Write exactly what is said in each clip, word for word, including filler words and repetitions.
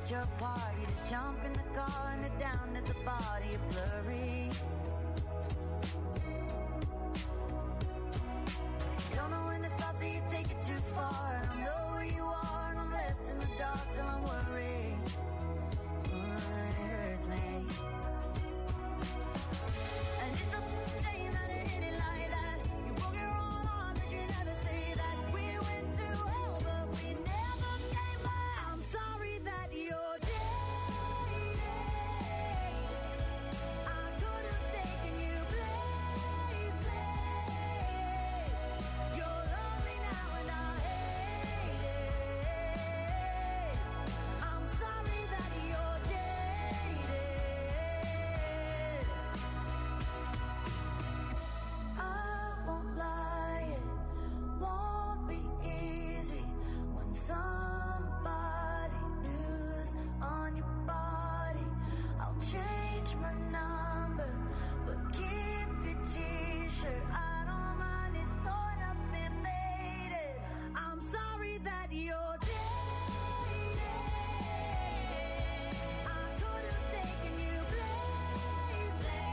at your party, just jump in the car and head down to the body, you're blurry. You don't know when to stop till you take it too far. And I know where you are and I'm left in the dark till I'm worried. Mm, it hurts me. And it's a shame that it ended like that. You broke your own arm but you never say that. We went to hell but we never came back. I'm sorry that you're jaded. I could have taken you places. You're lonely now and I hate it. I'm sorry that you're jaded. I won't lie, it won't be easy when somebody new's on your body. I'll change my number, but keep your t-shirt. I don't mind, it's torn up and faded. I'm sorry that you're jaded. I could have taken you places.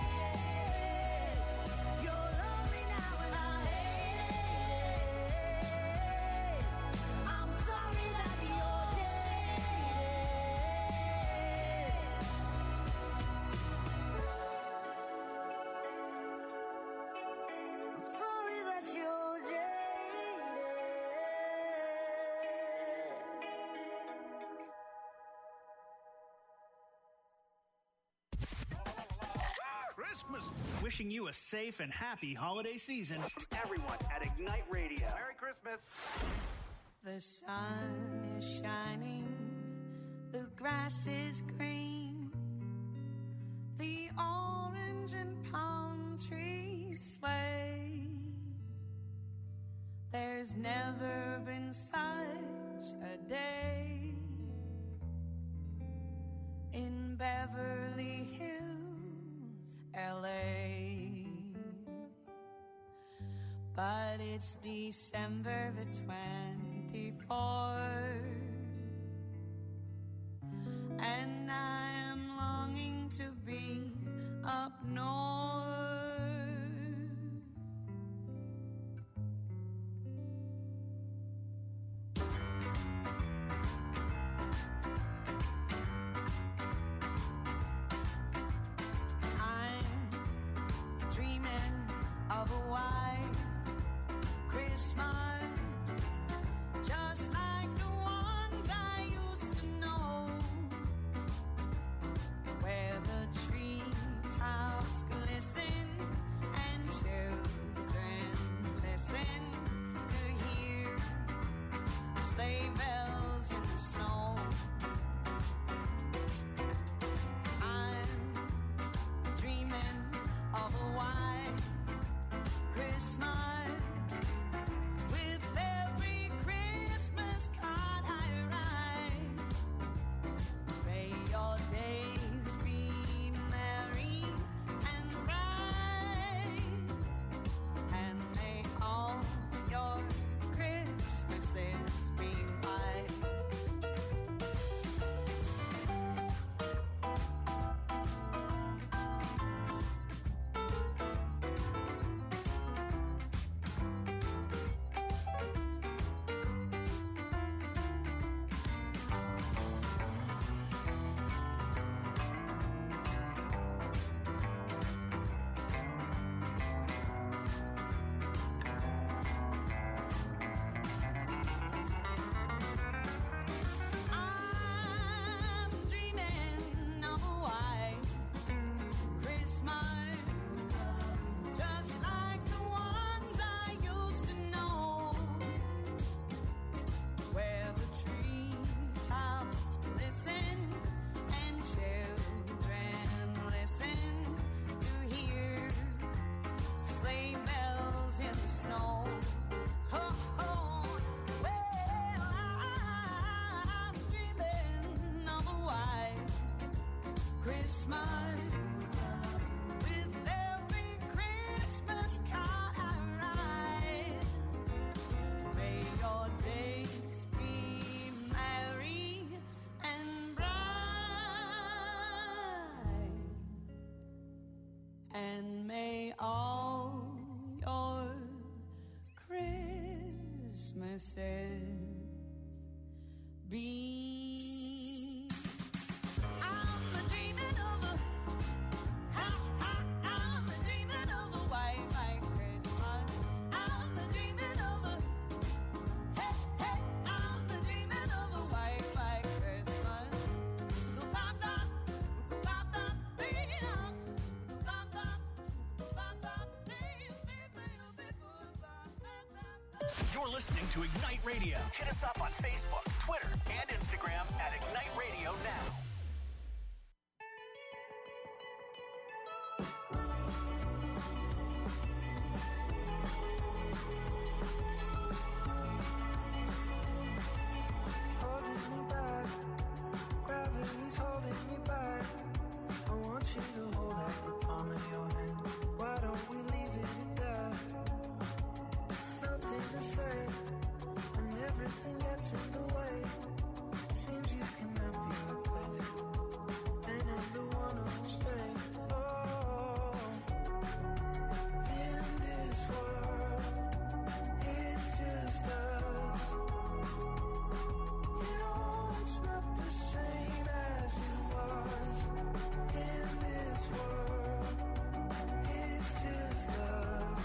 You're lonely now and I hate it. I'm sorry that you're jaded. I'm sorry that you're jaded. Christmas. Wishing you a safe and happy holiday season. Everyone at Ignite Radio. Merry Christmas. The sun is shining, the grass is green, the orange and palm trees sway. There's never been such a day in Beverly Hills, L A. But it's December the twenty-fourth, and I am longing to be up north. I'm dreaming of a white Christmas, just like the ones I used to know, where the treetops glisten and children listen to hear sleigh bells in the snow. I'm dreaming of a white Christmas, with every Christmas card I write. May your days be merry and bright, and may all your Christmases be white. pieces. Be I'm dreaming of a ha, ha, I'm dreaming of a white, white Christmas. I'm dreaming of a hey, hey, I'm dreaming of a white, white Christmas. You're listening to Ignite Radio. Hit us up on Facebook, Twitter, and Instagram at Ignite Radio Now. Holding me back, gravity's holding me back. I want you to hold out the palm of your hand. Why don't we leave it at that? Nothing to say, and everything gets in the way. Seems you cannot be replaced, and I'm the one who'll stay. Oh, in this world, it's just us. You know it's not the same as it was. In this world, it's just us.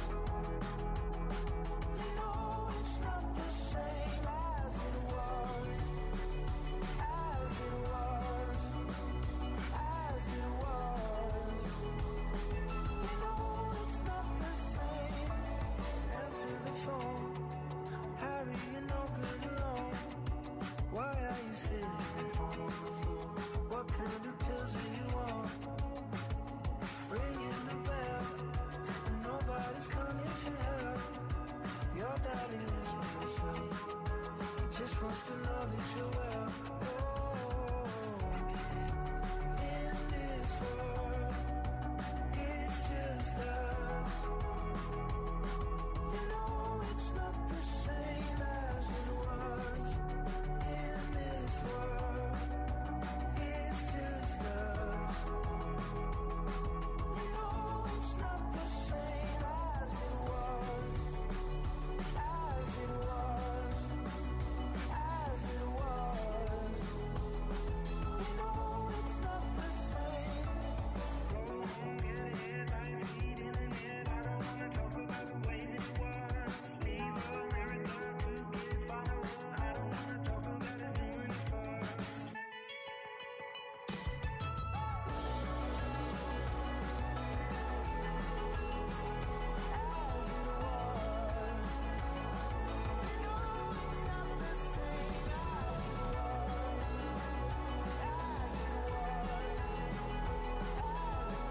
You know it's not the same as it was. As it was. As it was. You know it's not the same. Answer the phone. Harry, you're no good alone. Why are you sitting at home on the floor? What kind of pills are you on? Ringing the bell, and nobody's coming to help. Your daddy lives by himself. He just wants to know that you're well. Oh, in this world, it's just us. You know it's not the same as it was. In this world, it's just us. You know it's not the same as it was. As it was. As it was. You know it's not the same. Go home, get a headlights, heat in the net. I don't wanna talk about the way that it was. Leave America, two kids follow her. I don't wanna talk about us doing it first. As it was. You know it's not the same as it was. As it was. As it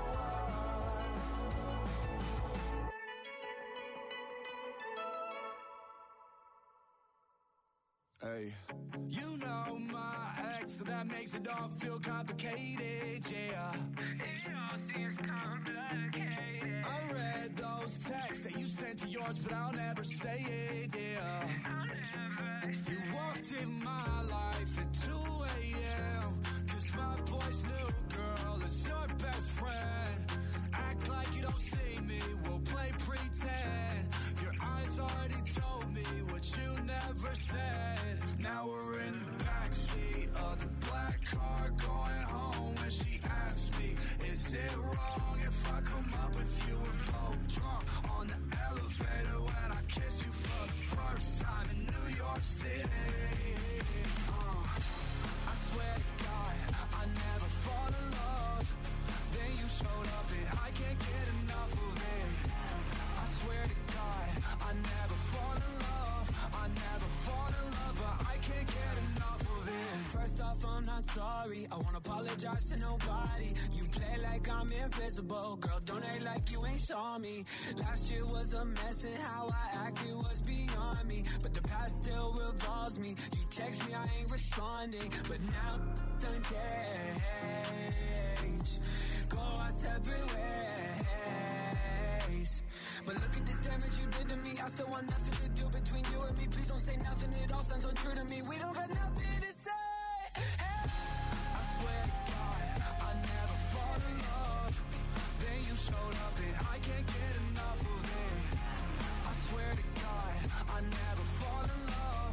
was. Hey, you know my ex, so that makes it all feel complicated, yeah. It all seems complicated. I read those texts that you sent to yours, but I'll never say it, yeah. I'll never say you walked in my life at two a.m. Cause my boy's new girl is your best friend. Act like you don't see me, we'll play pretend. Your eyes already told me what you never said. Now we're in the backseat of the black car going home. When she asked me, is it wrong if I come up with you? We're both drunk on the elevator when I kiss you for the first time in New York City. Uh, I swear to God, I never fall in love. Then you showed up and I can't get enough of it. I swear to God, I never fall in love. I never fall in love, but I can't get enough of it. First off, I'm not sorry. I won't apologize to nobody. You play like I'm invisible. Girl, don't act like you ain't saw me. Last year was a mess and how I acted was beyond me. But the past still revolves me. You text me, I ain't responding. But now done change. Go our separate ways. But look at this damage you did to me. I still want nothing to do between you and me. Please don't say nothing, it all sounds untrue to me. We don't got nothing to say. Hey. I swear to God, I never fall in love. Then you showed up and I can't get enough of it. I swear to God, I never fall in love.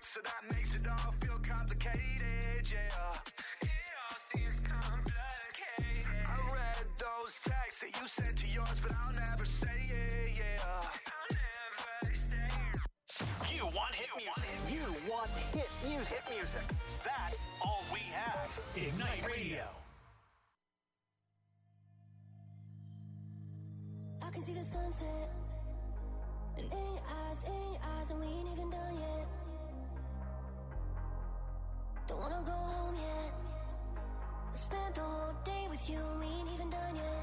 so that makes it all feel complicated, yeah. It all seems complicated. I read those texts that you sent to yours, but I'll never say it, yeah. I'll never say it. You want hit music. You want hit music. Hit music. That's all we have. Ignite Radio. I can see the sunset, and in your eyes, in your eyes, and we ain't even done yet. Don't wanna go home yet. I spent the whole day with you, and we ain't even done yet.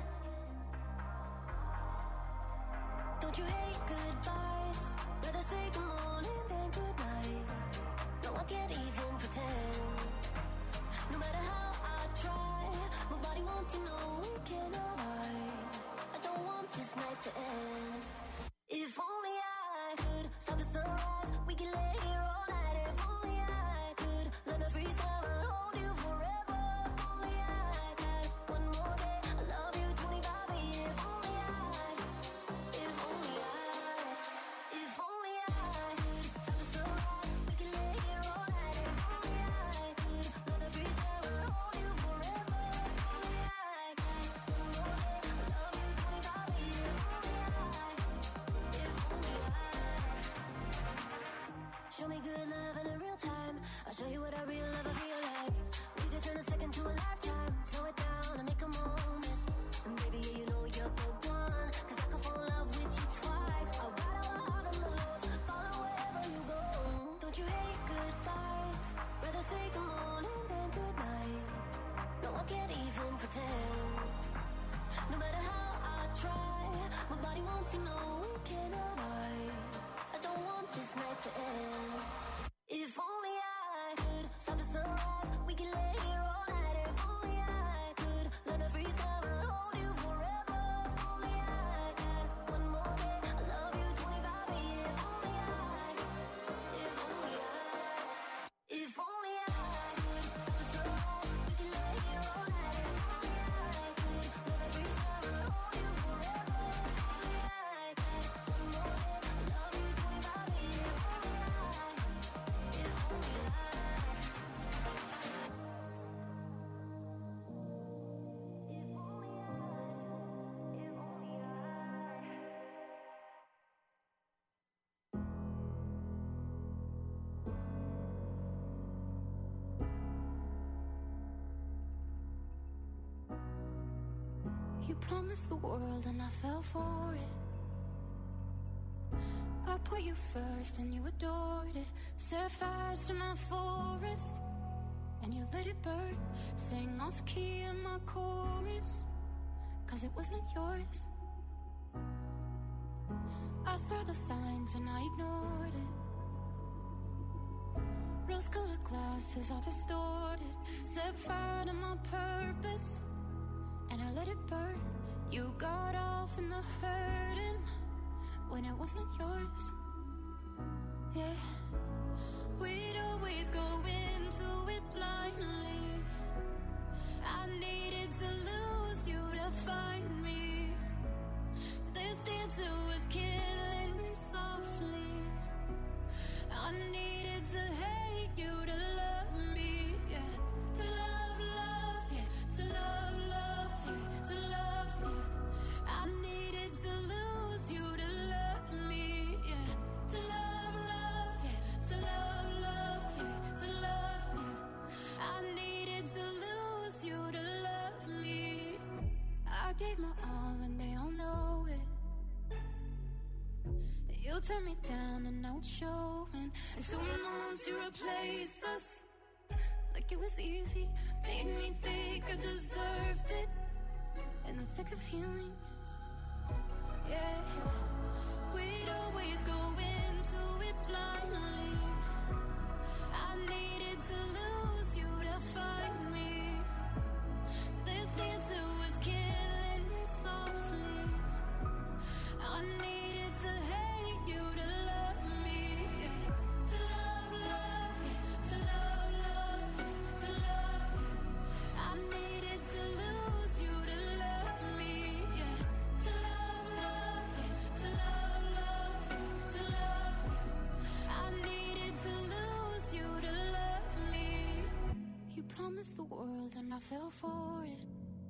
Don't you hate goodbyes? Rather say good morning than good night. No, I can't even pretend. No matter how I try, my body wants to know we cannot hide. I don't want this night to end. If only I could stop the sunrise, we can lay here all night. If only I could learn to freeze time and hold you forever. If only I had one more day, I love you twenty-five. If only I, if only I, if only I could stop the sunrise, we can lay here all night. If only I could learn to freeze time and hold you forever. If only I had one more day, I love you twenty-five. If only I, if only I. Show me good love in a real time. I'll show you what a real love will feel like. We could turn a second to a lifetime. Slow it down and make a moment. And baby, yeah, you know you're the one. Cause I could fall in love with you twice. I'll ride all the highs and the lows, follow wherever you go. Don't you hate goodbyes? Rather say good morning than good night. No, I can't even pretend. No matter how I try, my body wants to know we cannot hide. I don't want this night to end. If only I could stop the sunrise, we can lay here all night. If only I could learn to freeze time and hold you forever. If only I had one more day, I love you twenty-five. If only I, if only I, if only I could stop the sunrise, we can lay here all night. If only I could learn to freeze time and hold you forever. If only I had one more day, I love you twenty-five. If only I, if only I. You promised the world and I fell for it. I put you first and you adored it. Set fires to my forest and you let it burn. Sang off key in my chorus, cause it wasn't yours. I saw the signs and I ignored it. Rose-colored glasses all distorted. Set fire to my purpose and I let it burn. You got off in the hurting when it wasn't yours. Yeah, we'd always go into it blindly. I needed to lose you to find me. This dancer was killing me softly. I needed to hate you to love me, yeah. To love, love, yeah. To love, love, yeah. To love you. I needed to lose you to love me, yeah. To love, love, yeah. To love, love, yeah. To love you. I needed to lose you to love me. I gave my all and they all know it. You turned me down and now it's showing. And two months you replaced us like it was easy. Made me think I deserved it. In the thick of healing, yeah. We'd always go into it blindly. I needed to lose you to find me. This dancer was killing me softly. I needed to hate you to love me, yeah. To love, love, yeah. To love, love, yeah. To love you. I needed to lose you to love me, yeah. To love, love, yeah. To love, love, yeah. To love you. I needed promised the world and I fell for it.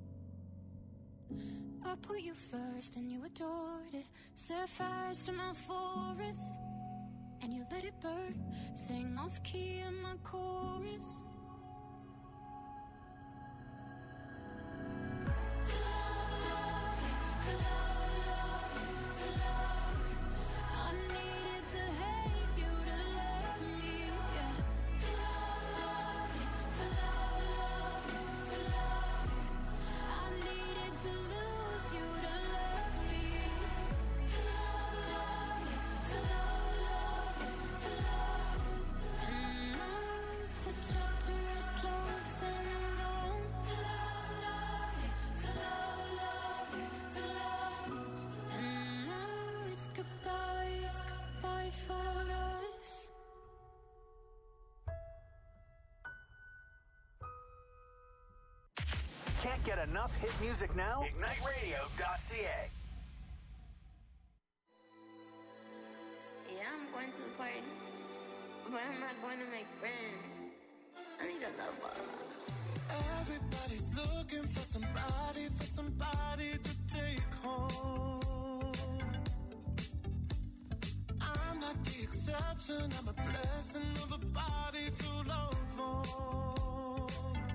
I put you first and you adored it. Set fires to my forest and you let it burn. Sang off key in my chorus. To love, love you, to love, love you, to love you. I needed to hate you to love me, yeah. To love, love you, to love, love you, to love you. I needed to lose you to love me. To love, love you, to love, love you, to love you. And now the chapter is closed and done. To love, love you, to love, love you, to love you. And now it's goodbye, it's goodbye for us. Can't get enough hit music now? ignite radio dot c a. Yeah, I'm going to the party, but I'm not going to make friends. I need a lover. Everybody's looking for somebody, for somebody to take home. I'm not the exception, I'm a blessing of a body to love on.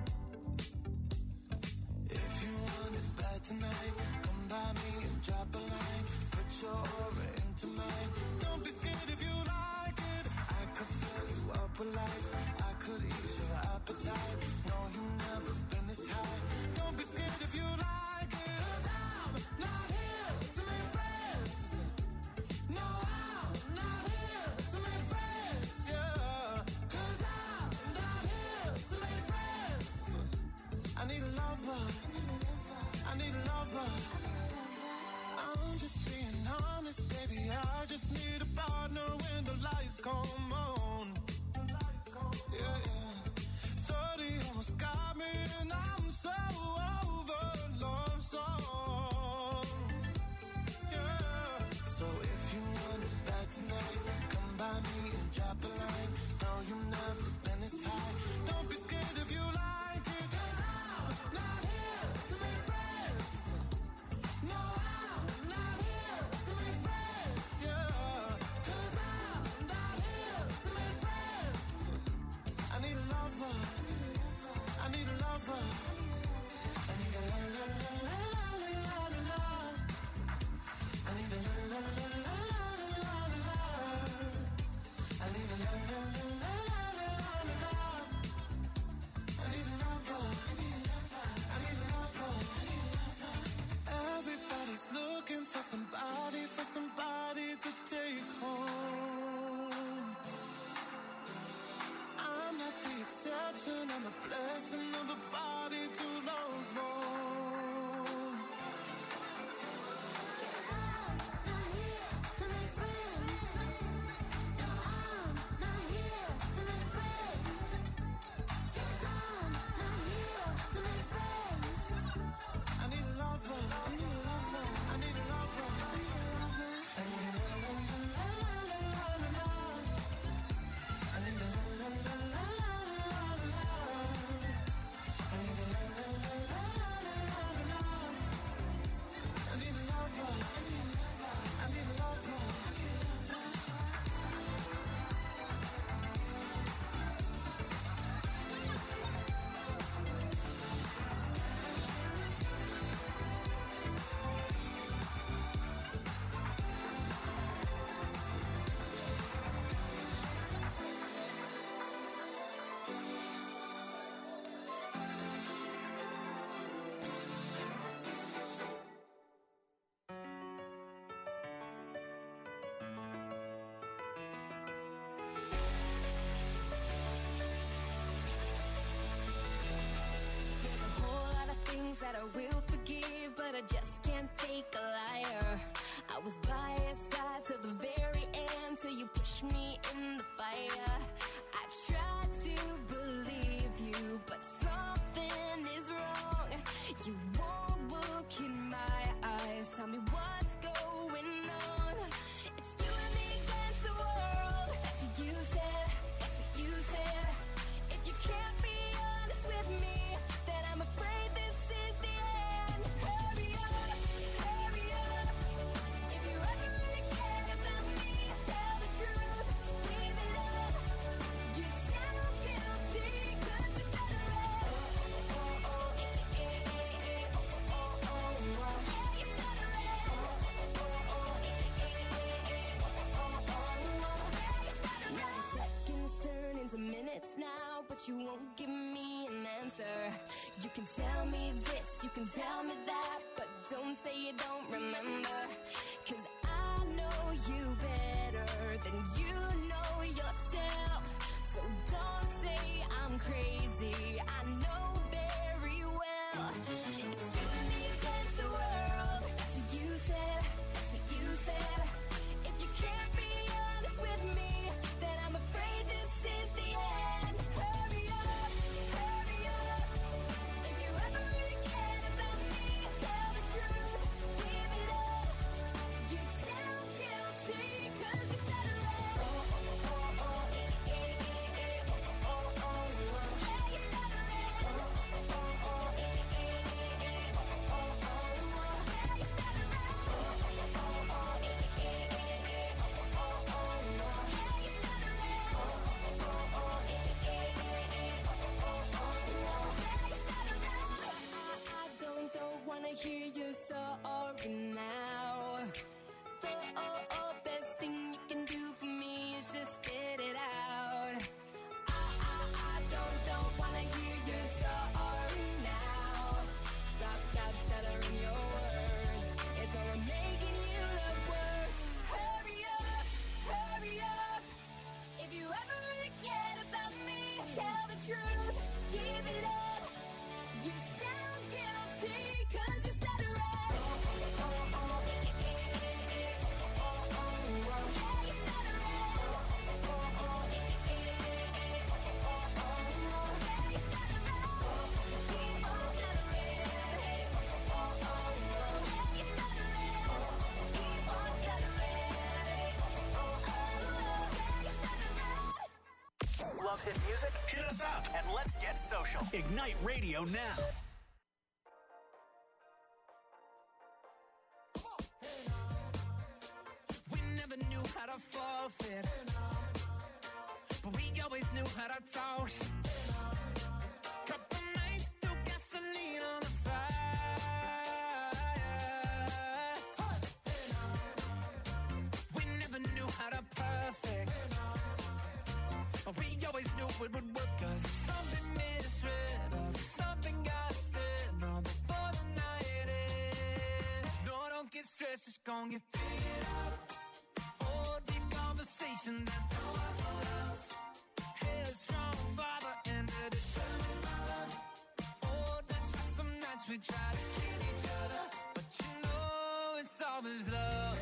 If you want it bad tonight, come by me and drop a line. Put your aura into mine. Don't be scared if you like it. I could fill you up with life. I could ease your appetite. No, you've never been this high. Don't be scared if you like it. 'Cause I'm not here to make friends. No, I'm not here to make friends. Yeah. 'Cause I'm not here to make friends. I need a lover. I need a lover. I'm just being honest, baby. I just need a partner when the lights come on. Yeah, yeah. thirty almost got me, and I'm so over love song. Yeah. So if you want it bad tonight, come by me and drop a line. No, you've never been this high. Don't be scared if you like it. 'Cause I'm not here to make friends. No, I'm not here to make friends. Yeah. 'Cause I'm not here to make friends. I need a lover. I need a lover. I need a la la la la la la la la. I need a la la la la la la la la. I need a la la la la la la la la. I need a lover. I need a lover. I need a lover. Everybody's looking for somebody, for somebody to take home. I'm not the exception, I'm a blessing of a body to love on. I'm not here to make friends. No, I'm not here to make friends. I'm not here to make friends. I need a lover. I need a lover. I need a lover. I need a lover. I need a la la la la la la la. I need a la la la la la la la. I need a la la la la la la la. I need a lover. I need a lover. I need a lover. There's a whole lot of things that I will forgive, but I just can't take a liar. I was by your side till the very end, till you pushed me in the fire. I tried to believe you, but something is wrong. You won't look in my eyes, tell me what's going on. It's you and me against the world. That's what you said, that's what you said. If you can't be honest with me, minutes now, but you won't give me an answer. You can tell me this, you can tell me that, but don't say you don't remember. Cause I know you better than you know yourself. So don't say I'm crazy, I know very well. It's you and me against the world. That's what you said, that's what you said. If you can't be honest with me, then I'm afraid this is the end. Hurry up, hurry up. If you ever really cared about me, tell the truth, give it up. You sound guilty, cause you said it right. Oh, oh, oh, oh, oh, eh, eh, eh, eh, oh, oh, oh, oh, yeah, you said it right. Oh, oh, oh, oh, eh, eh, eh, eh, oh, oh, oh, yeah, you said it right. Oh, oh, oh, oh, eh, eh, eh, eh, oh, oh, oh, yeah, you said it right. Oh, oh, oh, eh, eh, eh, eh, oh, oh, oh, yeah, you said it right. I don't, don't wanna hear you sorry now. The oh, oh, best thing you can do for me is just spit it out. I, I, I don't, don't wanna hear you sorry now. Stop, stop stuttering your words. It's only making you look worse. Hurry up, hurry up. If you ever really cared about me, tell the truth, give it up. You sound guilty, cause you said it right. Oh, oh, oh, oh, eh, eh, eh, eh, oh, oh, oh, yeah, you said it right. Oh, oh, oh, eh, eh, eh, eh, oh, oh, oh, yeah, you said it right. Oh, keep on stuttering, oh, oh, oh, yeah, you said it right. Oh, keep on stuttering, oh, oh, oh, yeah, you said it right. Love hit music? Hit us up and let's get social. Ignite Radio now. We never knew how to forfeit, but we always knew how to talk. Couple nights threw gasoline on the fire. We never knew how to perfect, but we always knew it would work. Cause if something misread or if something got said, no, before the night ends, no, don't get stressed, it's gonna get figured out. Oh, deep conversation that no one else. Headstrong father and a determined mother. Oh, that's why some nights we try to kill each other, but you know it's always love.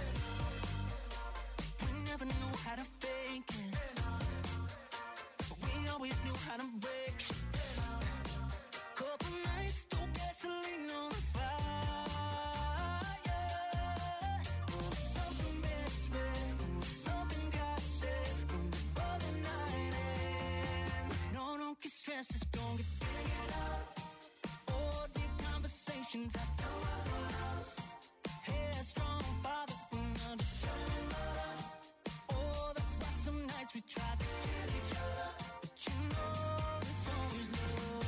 We never knew how to fake it, but we always knew how to break. Couple nights, threw gasoline on the fire. Oh, something misread, oh, something got said, oh, before the night ends. No, don't get stressed, it's gonna get figured out. Oh, deep conversations I know I love. Headstrong father and a determined mother. Oh, that's why some nights we try to kill each other, but you know it's always love.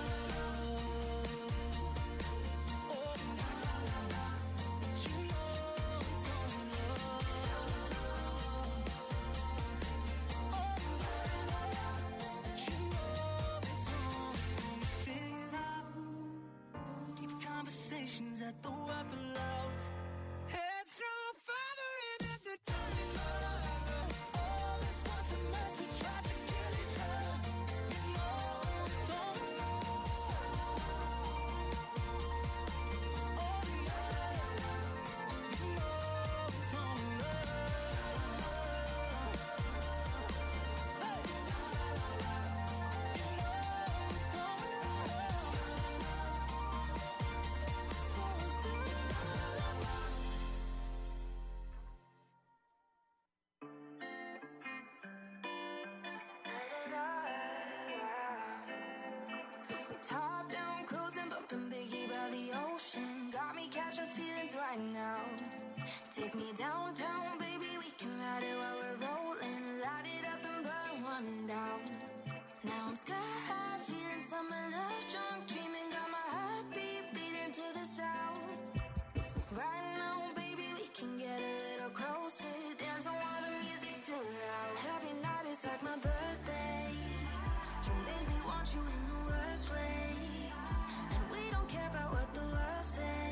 Oh, la la la la, but you know it's always love. Oh, la la la, but you know it's always gonna get figured out. Deep conversations at the weapon loves. Headstrong father and a determined mother. Oh, that's why some nights we try to kill each other. You know it's only love. Oh, la la la, you know it's only love. Hey, la la la, you know it's only love. It's always the la la la. Top down, cruising, bumping Biggie by the ocean. Got me catching feelings right now. Take me downtown, baby, we can ride it while we're rolling. Light it up and burn one down. Now I'm sky high, feeling summer love drunk, dreaming, got my heartbeat beating to the sound. Right now, baby, we can get a little closer. Dance on while the music's too loud. Every night is like my birthday. you in the worst way, and we don't care about what the world say.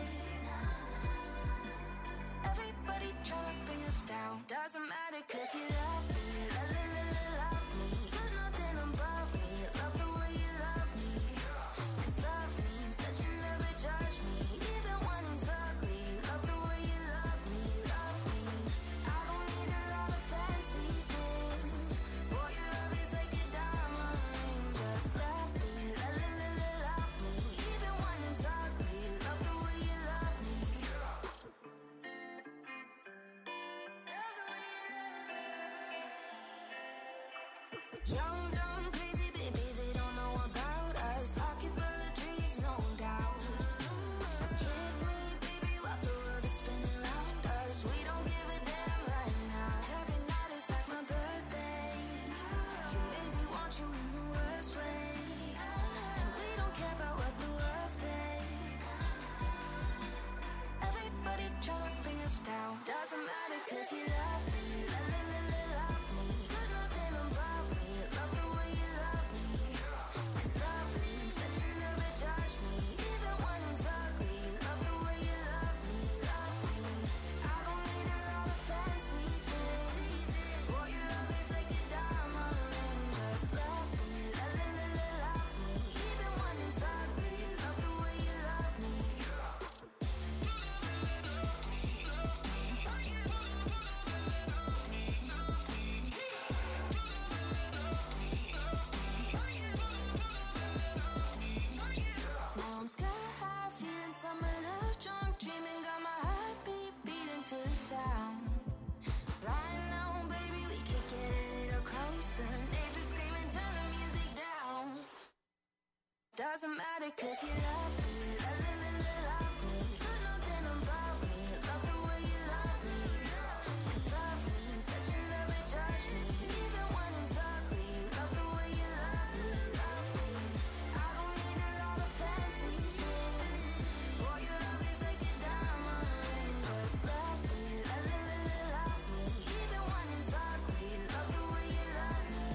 Everybody tryna bring us down. Doesn't matter, cause you love me. La la la la, love me. Put nothing above me. Love the way you love me. Cause love means that you never judge me, even when it's ugly. Love the way you love me, love me. I don't need a lot of fancy things. Boy, your love is like a diamond ring. Just love me. La la la la, love me. Even when it's ugly. Love the way you love me. Young, dumb, crazy, baby, they don't know about us. Pocket full of dreams, no doubt. Kiss me, baby, while the world is spinning around us. We don't give a damn right now. Every night is like my birthday. Can baby want you in the worst way, and we don't care about what the world say. Everybody tryna bring us down. Doesn't matter, cause you love me. La la la la, love me. Put nothing above me. Love the way you love me. Cause love means that you never judge me, even when it's ugly. Love the way you love me, love me. I don't need a lot of fancy things. Boy, your love is like a diamond ring. Just love me. La la la la, love me. Even when it's ugly. Love the way you love me. Now I'm sky high, feeling summer love drunk, dreaming, got my heartbeat beating to the sound. Right now, baby, we could get a little closer. Neighbors screaming, turn the music down. Doesn't matter, cause you love me. La la la la, love me. Put nothing above me. Love the way you love me. Cause love means that you never judge me, even when it's ugly. Love the way you love me, love me. I don't need a lot of fancy things. Boy, your love is like a diamond ring. Just love me. La la la la, love me. Even when it's ugly. Love the way you love me.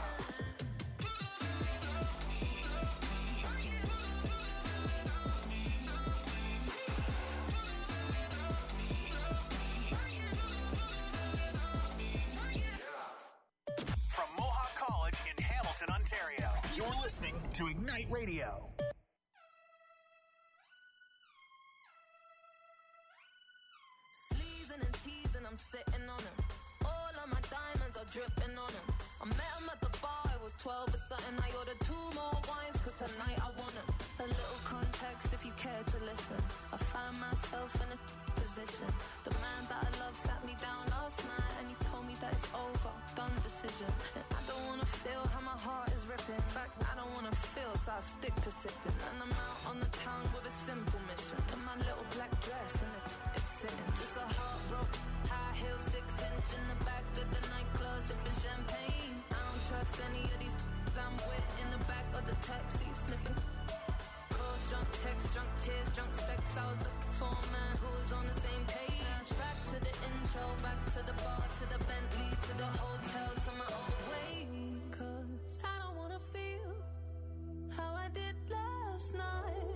From Mohawk College in Hamilton, Ontario, you're listening to Ignite Radio. Sleezing and teasing, I'm sitting on him. All of my diamonds are dripping on him. I met him at the bar, I was twelve or something. I ordered two more wines, cause tonight I want him. A little context if you care to listen. I found myself in a position. The man that I love sat me down last night, and he told me that it's over, done decision. And I don't wanna feel how my heart is ripping. In fact, I don't wanna feel, so I stick to sipping. And I'm out on the town with a simple mission. In my little black dress, and it, it's sitting. Just a heartbroken, high heel, six inch in the back of the nightclub, sipping champagne. I don't trust any of these I'm with in the back of the taxi, sniffing. Calls, drunk text, drunk tears, drunk sex. I was looking for a man who was on the same page. Back to the intro, back to the bar, to the Bentley, to the hotel, to my old way. Cause I don't wanna feel how I did last night.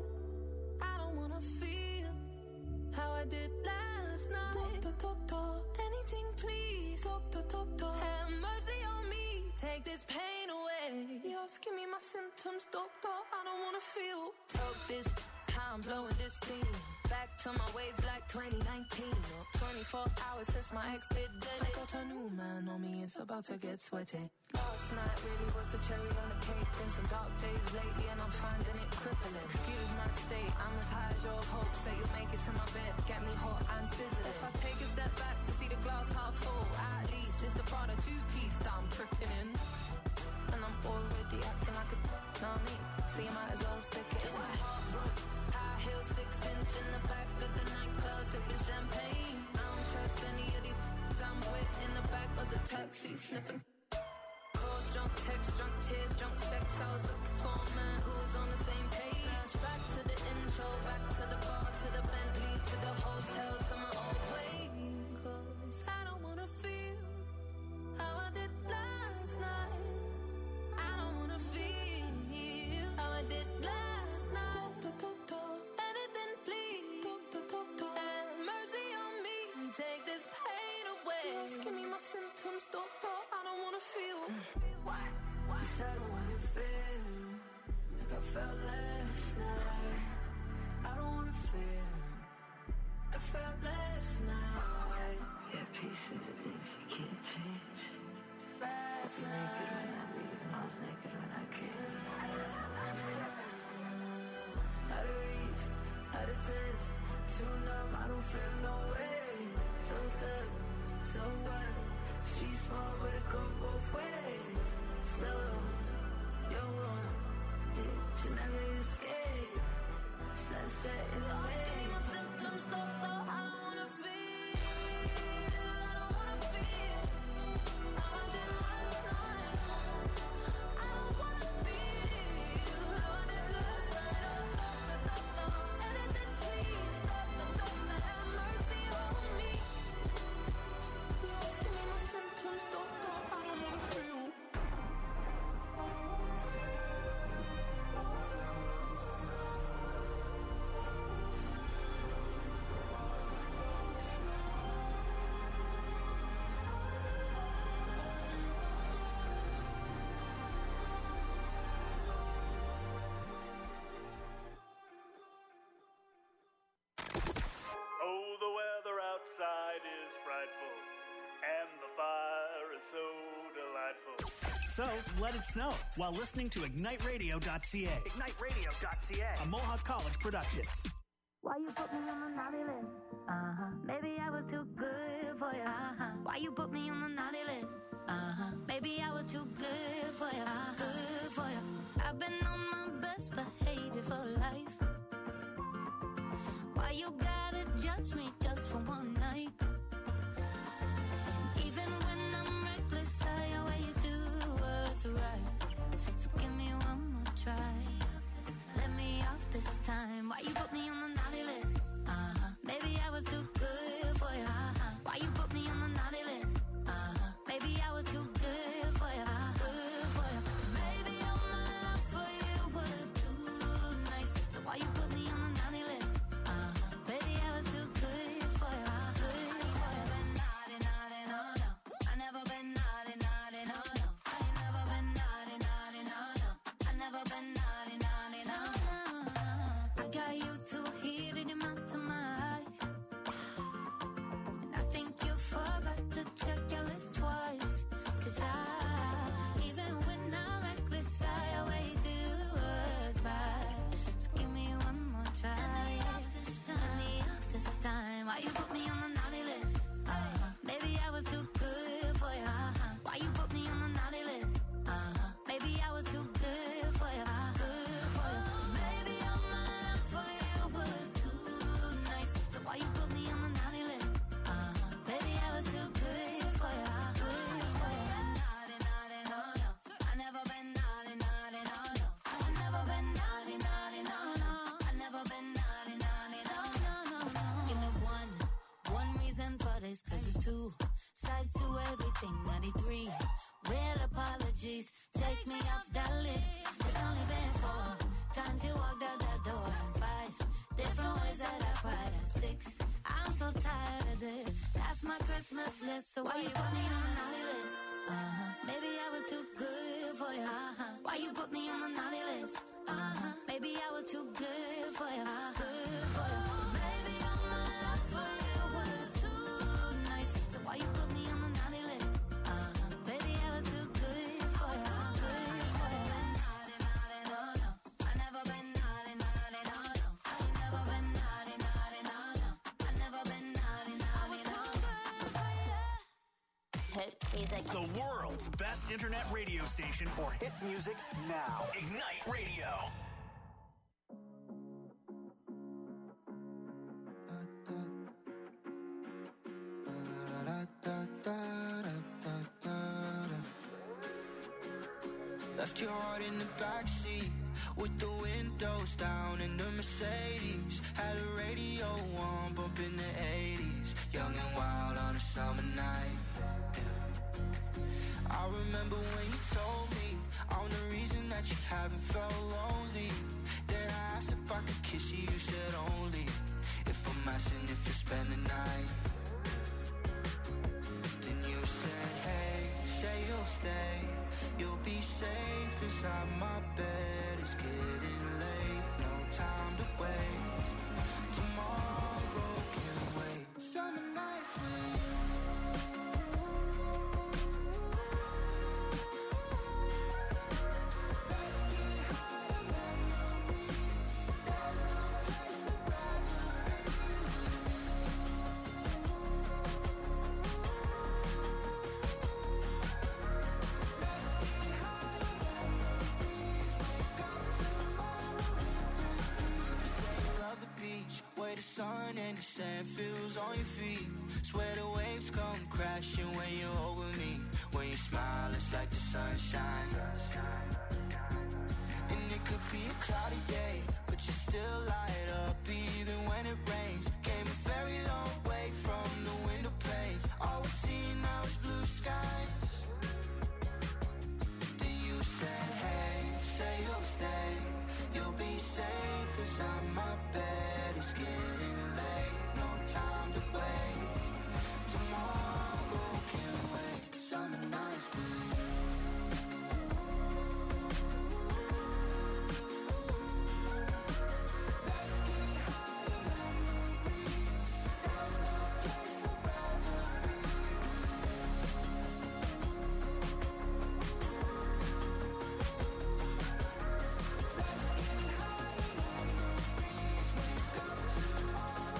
I don't wanna feel how I did last night. Doctor, doctor, anything please. Doctor, doctor, have mercy on me. Take this pain away. You're asking me my symptoms, doctor. I don't wanna feel. Talk this, how I'm blowing this steam. Back to my ways like twenty nineteen. twenty-four hours since my ex did dead. I got a new man on me, it's about to get sweaty. Last night really was the cherry on the cake. Been some dark days lately and I'm finding it crippling. Excuse my state, I'm as high as your hopes that you'll make it to my bed. Get me hot and sizzling. If I take a step back to see the glass half full, at least it's the Prada two-piece that I'm tripping in. And I'm already acting like a know me, so you might as well stick it. Just a heartbroken, high heel, six inch in the back of the nightclub, sipping champagne. I don't trust any of these I'm with in the back of the taxi, sniffing. Calls, drunk text, drunk tears, drunk sex. I was looking for a man who was on the same page. Back to the intro, back to the bar, to the Bentley, to the hotel, to my old way. Cause I don't wanna feel how I did last night. I don't wanna feel 'Cause I don't wanna feel like I felt last night. I don't wanna feel I felt last night. Yeah, peace with the things you can't change. Last night. Naked when I leave and I was naked when I came. Out of reach, out of touch, too numb, I don't feel no way. So stuck, so what? Streets small, but it go both ways. So, you're one, yeah, you never escape. Sunset in the way. Give me my symptoms, though, though, I don't wanna feel, I don't wanna feel how I did last night. I don't wanna feel how I did last night. Oh, oh, oh, oh. Anything, please, oh, oh, oh, have mercy on me. Yes, give me my symptoms, though, though, I don't wanna feel. Oh, the weather outside is frightful, and the fire is so delightful. So, let it snow while listening to ignite radio dot c a. ignite radio dot c a. A Mohawk College production. Why you put me on the naughty list? Uh-huh. Maybe I was too good for you. Uh-huh. Why you put me on the naughty list? Uh-huh. Maybe I was too good for you. Uh-huh. Good for you. I've been on my best behavior for life. Why you gotta judge me just for one night? Even when I'm reckless, I always do what's right. So give me one more try. Let me off this time. Why you put me on the naughty list? Uh-huh. Maybe I was too good for you. Uh-huh. Why you put me on the naughty list? Uh-huh. Maybe I was too good for you. Uh-huh. Good for you. Maybe all my love for you was too nice. So why you put me on the naughty list? Uh-huh. Maybe I was too good for you. Uh-huh. Good for you. I never been naughty, naughty, no, no. I never been naughty, naughty, no, no. I ain't never been naughty, naughty, no, no. I never been naughty, naughty, no, no. I got you too heated, your mouth to my eyes. And I think you forgot to check your list twice. 'Cause I, even when I'm reckless, I always do what's right. So give me one more try. Let me off this time. Let me off this time. Why you put me on the naughty list? Uh-huh. Maybe I was too good for you. Uh-huh. Why you put me on the naughty list? Uh-huh. Maybe I was too good for you. Uh-huh. Good for you. Maybe all my love for you was too nice. So why you put me on the naughty list? Uh-huh. Maybe I was too good for you. Uh-huh. Good for you. Naughty, naughty, no, no. I never been naughty, naughty, no, no. I ain't never been naughty, naughty, no, no. I never been naughty, naughty, no, no, no, no. Give me one, one reason for this, 'cause it's two sides to everything. ninety-three, real apologies. Take me off that list. It's only been four times you walked out that door, and five different ways that I cried. At six, I'm so tired of this. That's my Christmas list. So why you put me on the naughty list? Uh-huh. Maybe I was too good for you. Uh-huh. Why you put me on the naughty list? Uh-huh. Maybe I was too good for you. Uh-huh. Good for you. Maybe all my love for you was too nice. So why you put me on the naughty list? Uh-huh. Maybe I was too good for you. Uh-huh. Good for you. Naughty, naughty, no, no. I never been naughty, naughty, no, no. I ain't never been naughty, naughty, no, no. I never been naughty, naughty, no, no. He's like, The world's best internet radio station for hit music now. Ignite Radio. Left your heart in the backseat with the windows down in the Mercedes. Had a radio on, bumping the eighties. Young and wild on a summer night. Yeah. I remember when you told me I'm the reason that you haven't felt lonely. Then I asked if I could kiss you, you said only if I'm asking if you spend the night. Then you said, hey, say you'll stay. You'll be safe inside my bed. It's getting late, no time to waste. Tomorrow can wait. Summer nights with you. The sun and the sand feels on your feet. Swear the waves come crashing when you're over me. When you smile, it's like the sun shines. And it could be a cloudy day, but you still light up even when it rains. Came a very long way from the window panes. All we see now is blue skies. Then you said, hey, say you'll stay. You'll be safe inside my bed. It's getting late, no time to waste. Tomorrow can wait. Summer nights with you. Let's get higher memories. There's no place I'd rather be. Let's get higher memories. Wake up tomorrow.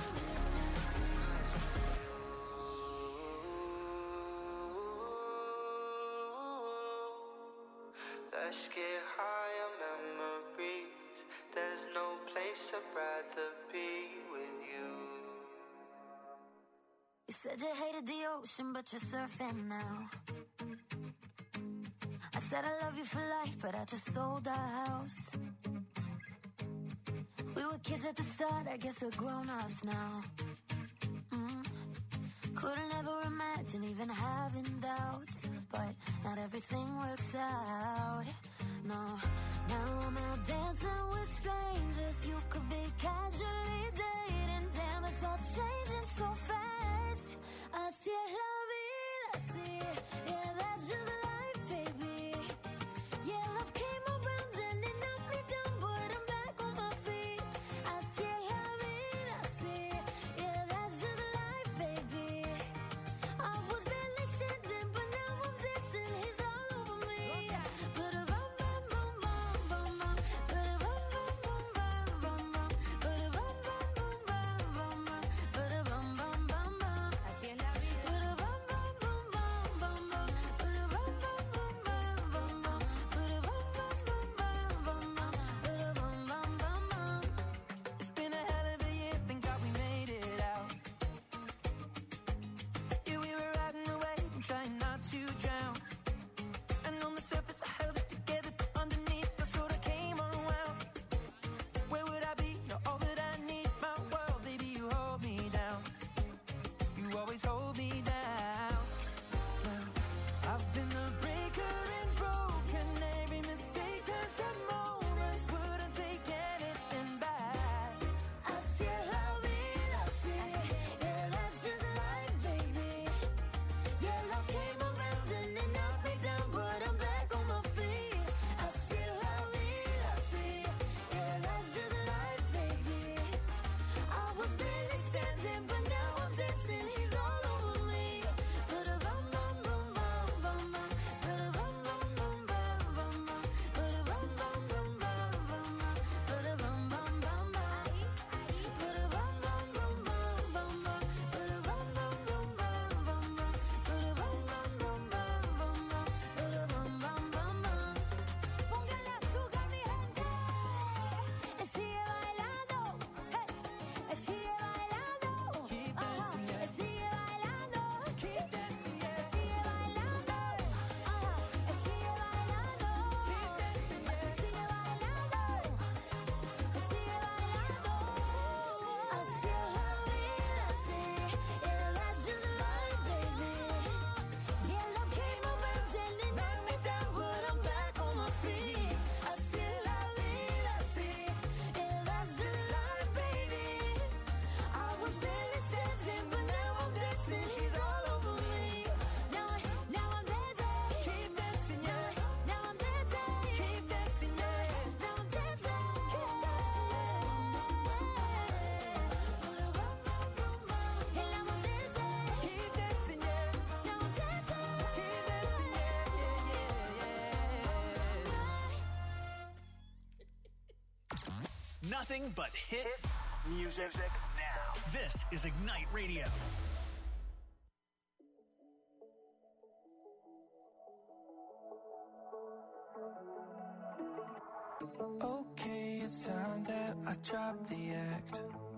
Let's get higher memories. There's no place I'd rather be with you. You said you hated the ocean, but you're surfing now. I said I love you for life, but I just sold our house. We were kids at the start, I guess we're grown-ups now. Mm. Couldn't ever imagine even having doubts, but not everything works out. No, now I'm out dancing with strangers. You could be casually dating. Damn, it's all changing so fast. Así es la vida, así. Yeah, that's just life, baby. Yeah, love came around and it knocked me down, but I'm back on my feet. Así es la vida, así. Yeah, that's just life, baby. I was barely standing, but now I'm dancing. He's all over me. But if I'm Nothing but hit music now. This is Ignite Radio. Okay, it's time that I drop the act.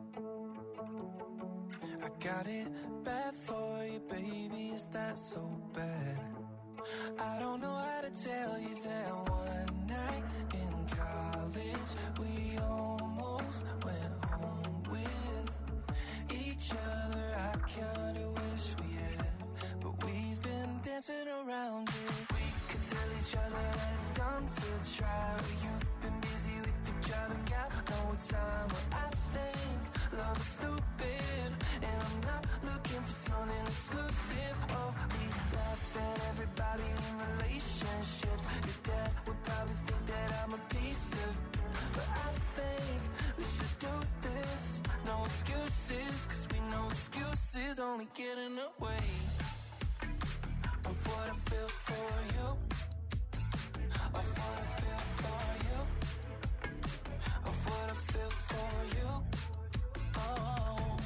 I got it bad for you, baby, is that so bad? I don't know how to tell you that one night in college we almost went home with each other. I kinda wish we had, but we've been dancing around it. We could tell each other that it's dumb to try. You've been busy with the job and got no time. But I think love is stupid, and I'm not looking for something exclusive. Oh, we laugh at everybody in relationships. Your dad would probably think that I'm a piece of, but I think we should do this. No excuses, cause we know excuses only get in the way of what I feel for you. Of what I feel for you. Of what I feel for you. Oh,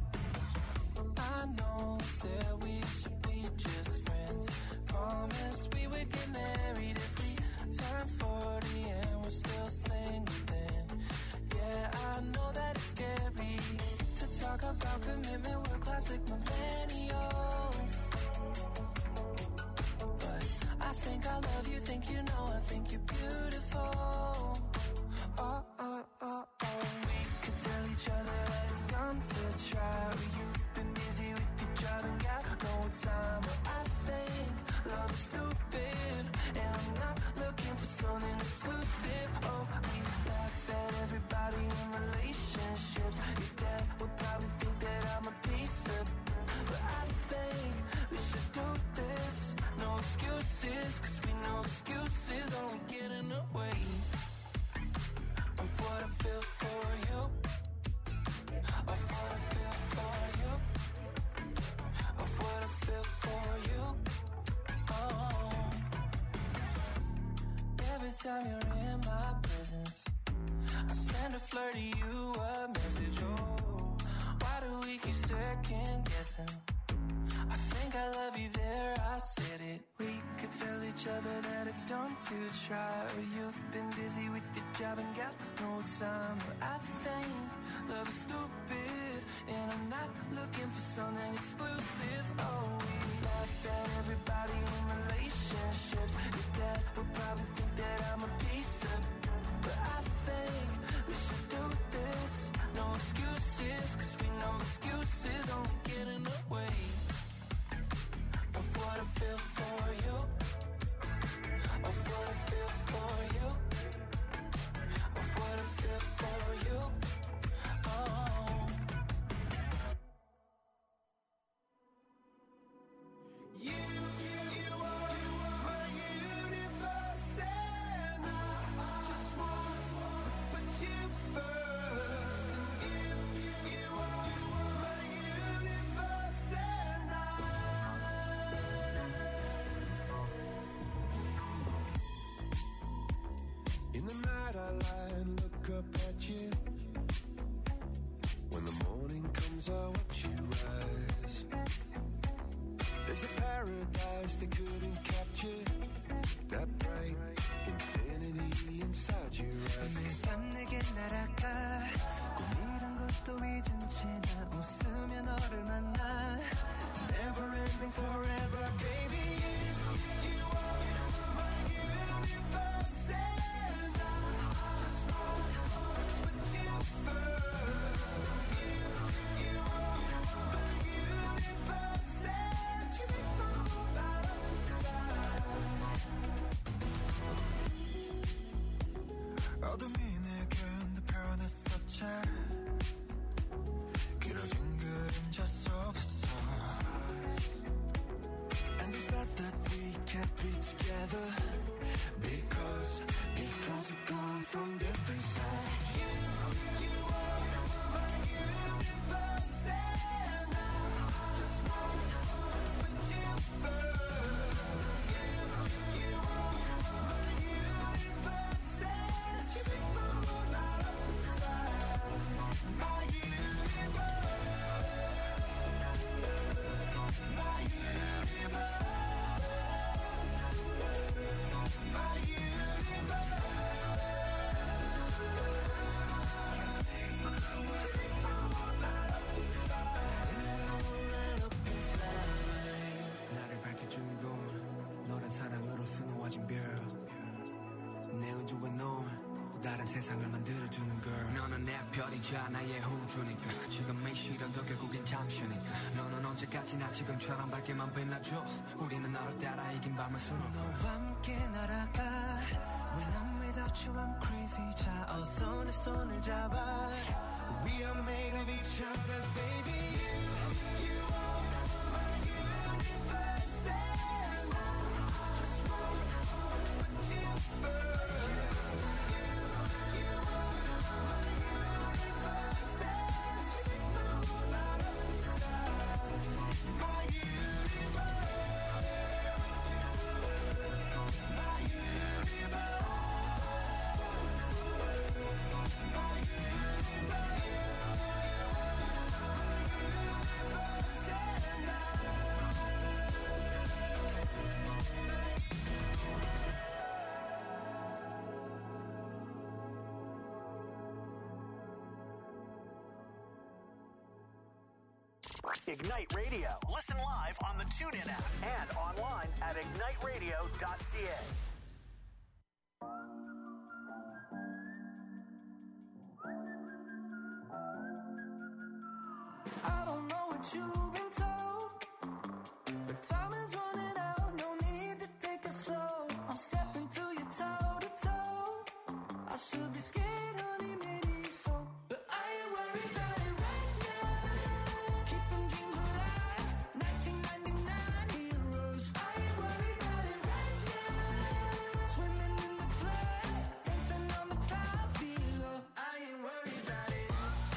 I know that we should be just friends. Promised we would get married if we turn forty and we're still single then. Yeah, I know that it's scary to talk about commitment. We're classic millennials, but I think I love you, think you know, I think you're beautiful. Oh, oh, oh, oh. We could tell each other that it's dumb to try. You've been busy with your job and got no time. But I think love is stupid, and I'm not looking for something exclusive. Oh, we laugh at everybody in relationships. Your dad would probably think that I'm a piece of, but I think we should do this. No excuses, cause we know excuses only get in the way of what I feel for you. Of what I feel for you. Of what I feel for you. Oh, every time you're in my presence, I send a flirty you a message. Oh, why do we keep second guessing? I think I love you there, I said it. We could tell each other that it's dumb to try. You've been busy with your job and got no time. But I think love is stupid, and I'm not looking for something exclusive. Oh, we laugh at everybody in relationships. Your dad would probably think that I'm a piece of, but I think we should do this. No excuses, cause we know excuses only get in the way of what I feel for you. Of what I feel for you. Of what I feel for you. Oh, you, you are my universe, and I just want to put you first. And you, you are my universe, and in the night I lie and look up at you. When the morning comes I watch you rise. There's a paradise they couldn't capture, that bright infinity inside your eyes. 매일 밤 내게 날아가 꿈이란 것도 잊은 채 난 웃으며 너를 만나. Never ending forever baby. You are my universe, and I just want to put you first. You, you are my universe, and you make my whole life inside. 세상을 만들어주는 girl. 너는 내 별이자 나의 우주니까 지금의 시련도 결국엔 잠시니까 너는 언제까지나 지금처럼 밝게만 빛나줘. 우리는 너를 따라 이긴 밤을 수놓고 너와 함께 날아가. When I'm without you I'm crazy. 자 어서 내 손을 잡아. We are made of each other baby. You, you are my universe and I just want to put you first. Ignite Radio. Listen live on the TuneIn app and online at ignite radio dot c a. I don't know what you've been told, but time is running out, no need to take it slow. I'm stepping to you toe to toe. I should be scared, honey, maybe so, but I ain't worried about it right now. Keeping dreams alive, nineteen ninety-nine heroes. I ain't worried about it right now. Swimming in the floods, dancing on the clouds below. I ain't worried about it.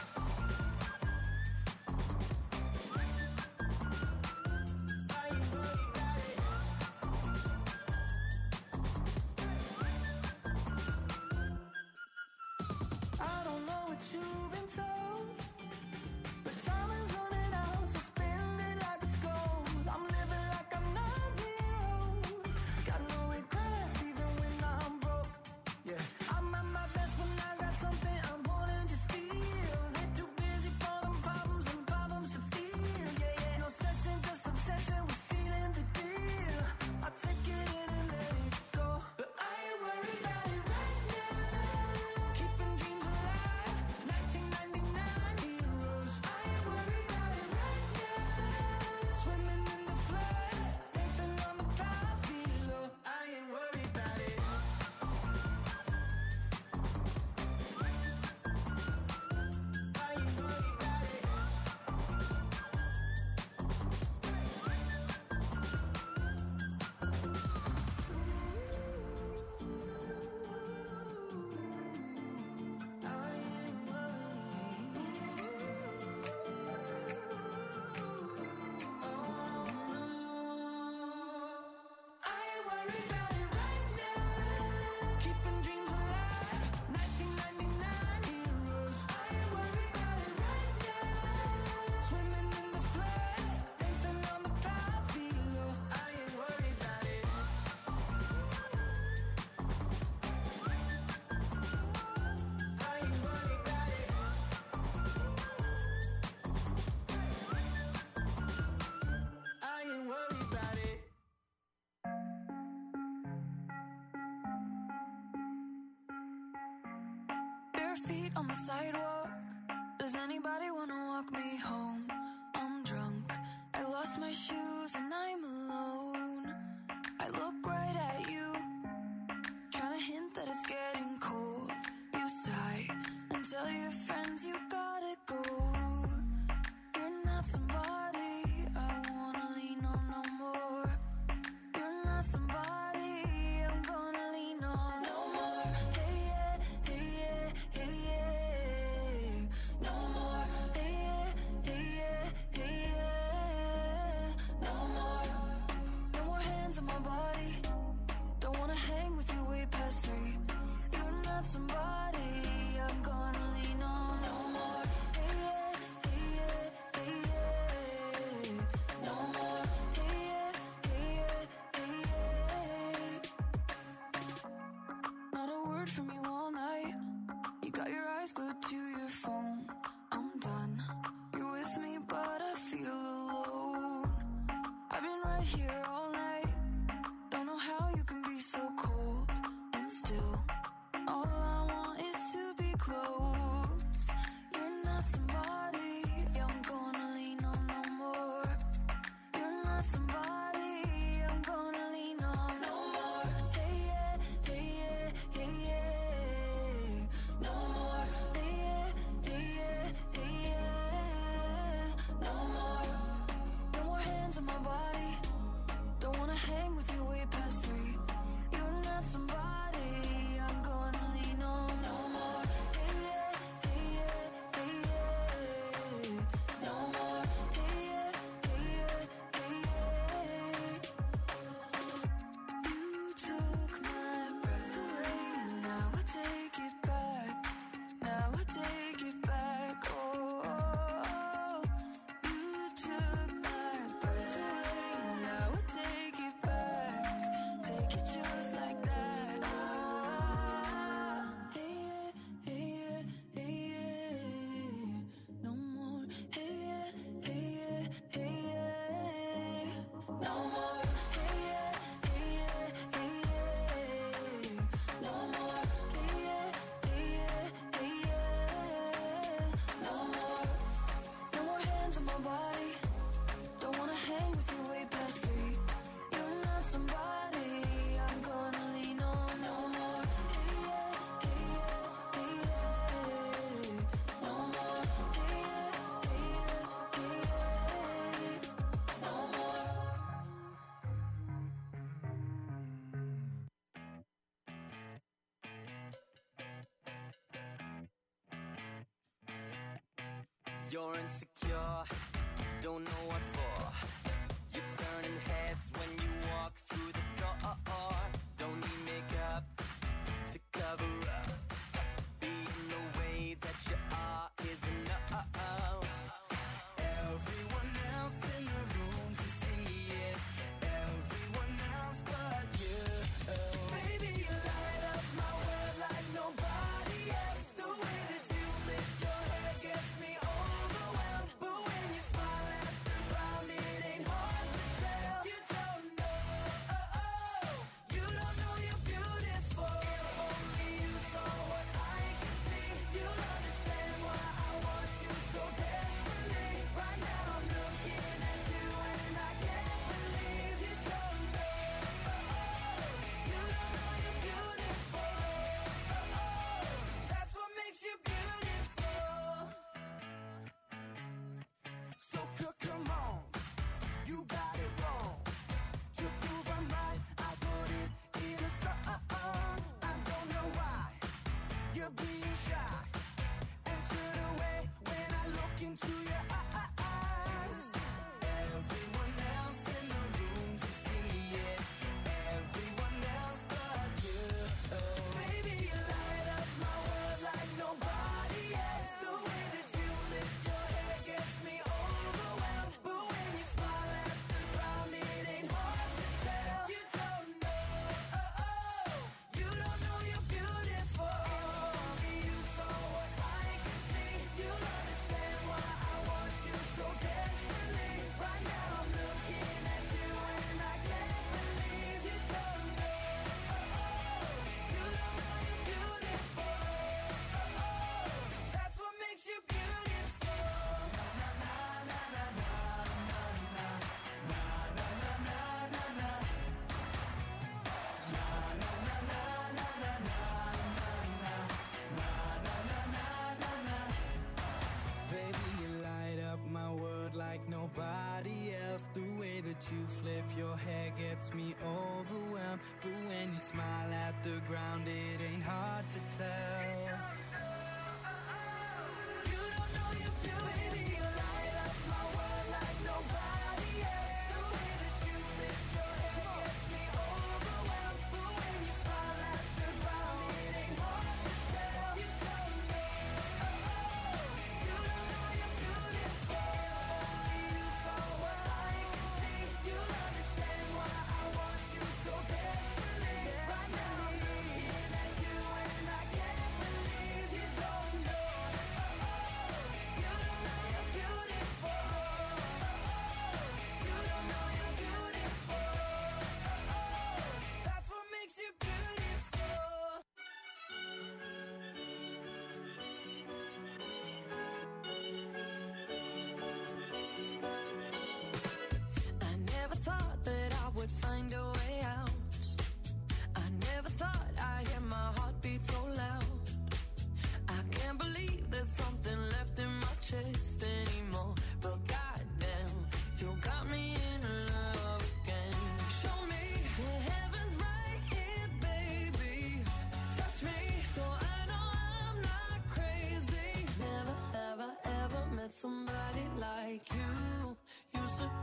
I don't know what you've been told, but time is running out, so spend it like it's gold. I'm living like I'm not zeros. Got no regrets even when I'm broke. Yeah, I'm at my best when I got something I wanted to steal. Ain't too busy for them problems and problems to feel. Yeah, yeah, no stressing, just obsessing with feeling the deal. I take it in and let it go, but I ain't worried about it right now. Keeping dreams alive, nineteen ninety-nine heroes. I ain't worried about it right now. Swimming in the floods, dancing on the clouds below. I ain't worried about it. I ain't worried about it. I ain't I ain't worried about it right now. Keeping dreams alive, nineteen ninety-nine heroes. I ain't worried about it right now. Swimming in the floods, dancing on the clouds below. I ain't worried about it. I ain't worried about it. I ain't worried about it. Bare feet on the sidewalk. Does anybody wanna walk me home? I'm drunk. I lost my shoes and I'm alone. I look right at you, trying to hint that it's getting cold. You sigh and tell your friends you gotta go. You're not somebody I wanna lean on no more. You're not somebody I'm gonna lean on no more. Hey yeah, hey yeah, hey yeah. No more. Hey yeah, hey yeah, hey yeah. No more. No more hands on my body. Don't wanna hang with you way past three. You're not somebody I'm gonna lean on no more. Hey yeah, hey yeah, hey yeah. No more. Hey yeah, hey yeah, hey yeah. Not a word from you all night. You got your eyes glued to your phone. I'm done. You're with me, but I feel alone. I've been right here all night. Don't know how you can be so cold and still. All I want is close. You're not somebody I'm gonna lean on no more. You're not somebody I'm gonna lean on no more. Hey yeah, hey yeah, hey yeah. No more. Hey yeah, hey yeah, hey yeah. No more. No more hands on my body. Don't wanna hang with you way past three. You're not somebody I'm gonna lean on no more. Hey yeah, hey yeah, hey yeah. No more. Hey yeah, hey yeah, hey yeah. You took my breath away, and now I take it back. Now I take it back. Oh, oh, oh. You took my breath away, and now I take it back. Take it just like that. Ah, hey yeah, hey yeah, hey yeah. No more. Hey yeah, hey yeah, hey yeah. No more. Hey yeah, hey yeah, hey yeah. No more. Hey yeah, hey yeah, hey yeah. No more. No more hands on my body. Don't wanna hang with you way past three. You're not somebody I'm gonna lean on no more. Hey yeah, hey yeah, hey yeah. No more. Hey yeah, hey yeah, hey yeah. No more. You're insecure, don't know what for. You're turning heads when you walk through the door. Don't need makeup to cover up. Being the way that you are is enough. Everyone else in the room can see it. Everyone else but you. Baby, you light up my world like nobody else. The way that you flip your hair gets me overwhelmed. But when you smile at the ground, it ain't hard to tell. You don't know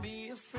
be afraid.